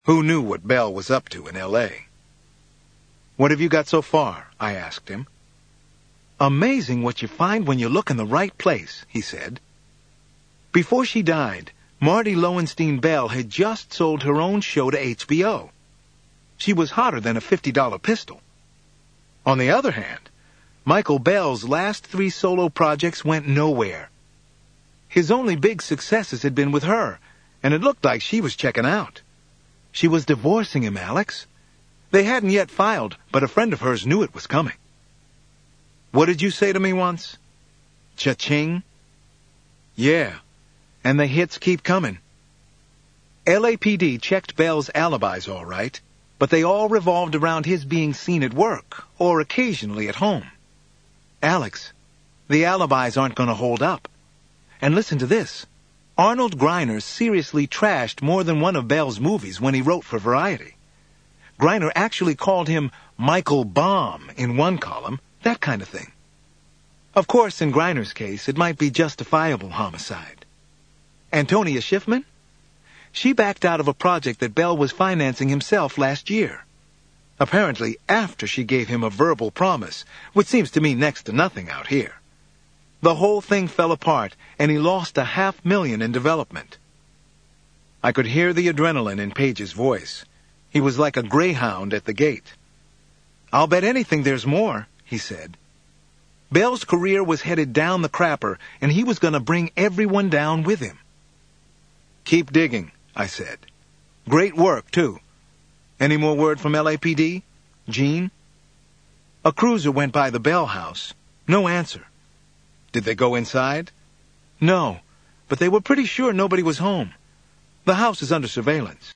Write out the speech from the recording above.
Who knew what Bell was up to in L.A.? "What have you got so far?" I asked him. "Amazing what you find when you look in the right place," he said. Before she died, Marty Lowenstein Bell had just sold her own show to HBO. She was hotter than a $50 pistol. On the other hand, Michael Bell's last 3 solo projects went nowhere. His only big successes had been with her, and it looked like she was checking out. She was divorcing him, Alex. They hadn't yet filed, but a friend of hers knew it was coming. What did you say to me once? Cha-ching? Yeah, and the hits keep coming. LAPD checked Bell's alibis all right, but they all revolved around his being seen at work or occasionally at home. Alex, the alibis aren't going to hold up. And listen to this. Arnold Greiner seriously trashed more than one of Bell's movies when he wrote for Variety. Greiner actually called him Michael Bomb in one column, that kind of thing. Of course, in Greiner's case, it might be justifiable homicide. Antonia Schiffman? She backed out of a project that Bell was financing himself last year. Apparently after she gave him a verbal promise, which seems to mean next to nothing out here. The whole thing fell apart, and he lost $500,000 in development. I could hear the adrenaline in Page's voice. He was like a greyhound at the gate. "I'll bet anything there's more," he said. Bell's career was headed down the crapper, and he was going to bring everyone down with him. "Keep digging," I said. "Great work, too. Any more word from LAPD? Gene?" A cruiser went by the Bell house. No answer. Did they go inside? No, but they were pretty sure nobody was home. The house is under surveillance.